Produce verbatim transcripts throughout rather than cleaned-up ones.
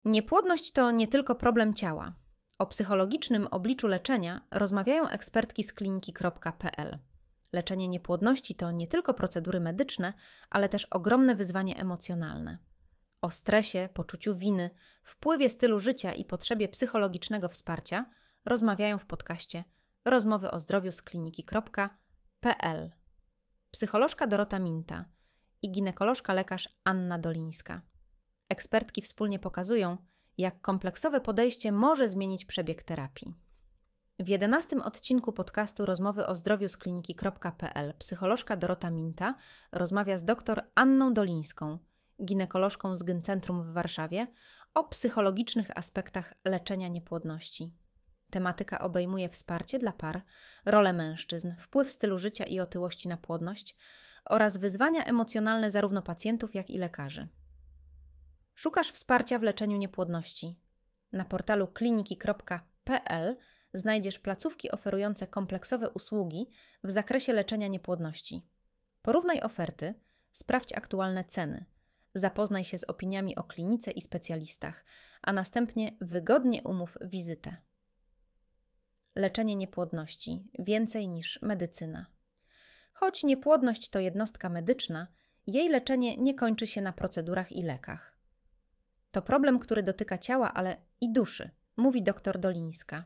Niepłodność to nie tylko problem ciała. O psychologicznym obliczu leczenia rozmawiają ekspertki z kliniki kropka pe el. Leczenie niepłodności to nie tylko procedury medyczne, ale też ogromne wyzwanie emocjonalne. O stresie, poczuciu winy, wpływie stylu życia i potrzebie psychologicznego wsparcia rozmawiają w podcaście Rozmowy o zdrowiu z kliniki kropka pe el. Psycholożka Dorota Minta i ginekolożka lekarz Anna Dolińska. Ekspertki wspólnie pokazują, jak kompleksowe podejście może zmienić przebieg terapii. W jedenastym odcinku podcastu Rozmowy o zdrowiu z kliniki kropka pe el psycholożka Dorota Minta rozmawia z dr Anną Dolińską, ginekolożką z Gyncentrum w Warszawie, o psychologicznych aspektach leczenia niepłodności. Tematyka obejmuje wsparcie dla par, rolę mężczyzn, wpływ stylu życia i otyłości na płodność oraz wyzwania emocjonalne zarówno pacjentów, jak i lekarzy. Szukasz wsparcia w leczeniu niepłodności? Na portalu kliniki kropka pe el znajdziesz placówki oferujące kompleksowe usługi w zakresie leczenia niepłodności. Porównaj oferty, sprawdź aktualne ceny, zapoznaj się z opiniami o klinice i specjalistach, a następnie wygodnie umów wizytę. Leczenie niepłodności więcej niż medycyna. Choć niepłodność to jednostka medyczna, jej leczenie nie kończy się na procedurach i lekach. To problem, który dotyka ciała, ale i duszy, mówi dr Dolińska.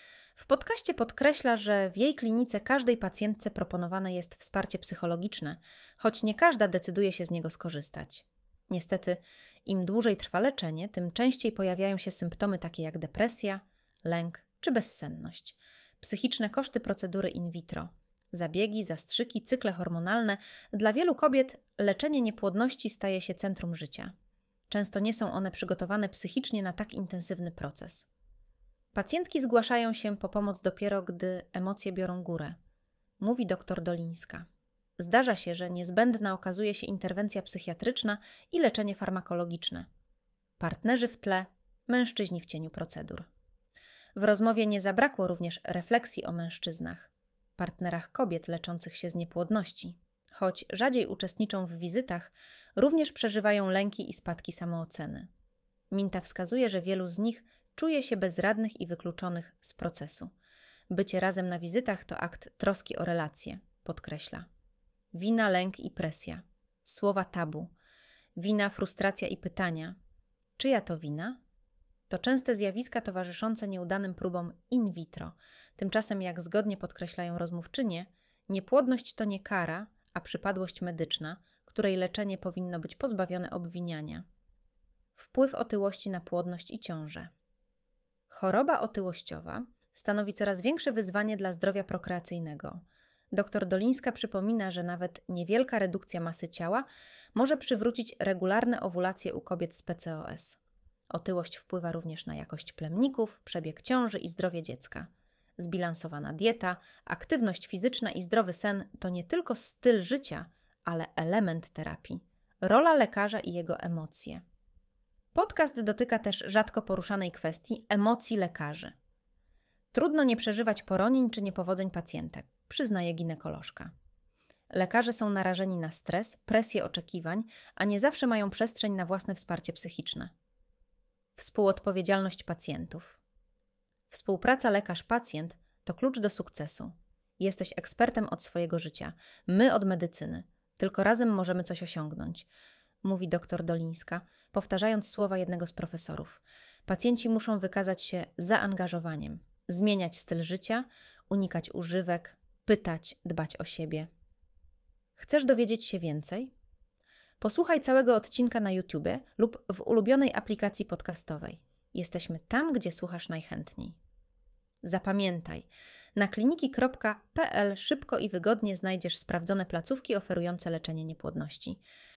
W podcaście podkreśla, że w jej klinice każdej pacjentce proponowane jest wsparcie psychologiczne, choć nie każda decyduje się z niego skorzystać. Niestety, im dłużej trwa leczenie, tym częściej pojawiają się symptomy takie jak depresja, lęk czy bezsenność. Psychiczne koszty procedury in vitro, zabiegi, zastrzyki, cykle hormonalne. Dla wielu kobiet leczenie niepłodności staje się centrum życia. Często nie są one przygotowane psychicznie na tak intensywny proces. Pacjentki zgłaszają się po pomoc dopiero, gdy emocje biorą górę, mówi dr Dolińska. Zdarza się, że niezbędna okazuje się interwencja psychiatryczna i leczenie farmakologiczne. Partnerzy w tle, mężczyźni w cieniu procedur. W rozmowie nie zabrakło również refleksji o mężczyznach, partnerach kobiet leczących się z niepłodności. Choć rzadziej uczestniczą w wizytach, również przeżywają lęki i spadki samooceny. Minta wskazuje, że wielu z nich czuje się bezradnych i wykluczonych z procesu. Bycie razem na wizytach to akt troski o relacje, podkreśla. Wina, lęk i presja. Słowa tabu. Wina, frustracja i pytania. Czyja to wina? To częste zjawiska towarzyszące nieudanym próbom in vitro. Tymczasem, jak zgodnie podkreślają rozmówczynie, niepłodność to nie kara, a przypadłość medyczna, której leczenie powinno być pozbawione obwiniania. Wpływ otyłości na płodność i ciążę. Choroba otyłościowa stanowi coraz większe wyzwanie dla zdrowia prokreacyjnego. Dr Dolińska przypomina, że nawet niewielka redukcja masy ciała może przywrócić regularne owulacje u kobiet z pe ce o es. Otyłość wpływa również na jakość plemników, przebieg ciąży i zdrowie dziecka. Zbilansowana dieta, aktywność fizyczna i zdrowy sen to nie tylko styl życia, ale element terapii. Rola lekarza i jego emocje. Podcast dotyka też rzadko poruszanej kwestii emocji lekarzy. Trudno nie przeżywać poronień czy niepowodzeń pacjentek, przyznaje ginekolożka. Lekarze są narażeni na stres, presję oczekiwań, a nie zawsze mają przestrzeń na własne wsparcie psychiczne. Współodpowiedzialność pacjentów. Współpraca lekarz-pacjent to klucz do sukcesu. Jesteś ekspertem od swojego życia, my od medycyny. Tylko razem możemy coś osiągnąć, mówi dr Dolińska, powtarzając słowa jednego z profesorów. Pacjenci muszą wykazać się zaangażowaniem, zmieniać styl życia, unikać używek, pytać, dbać o siebie. Chcesz dowiedzieć się więcej? Posłuchaj całego odcinka na YouTubie lub w ulubionej aplikacji podcastowej. Jesteśmy tam, gdzie słuchasz najchętniej. Zapamiętaj, na kliniki kropka pe el szybko i wygodnie znajdziesz sprawdzone placówki oferujące leczenie niepłodności.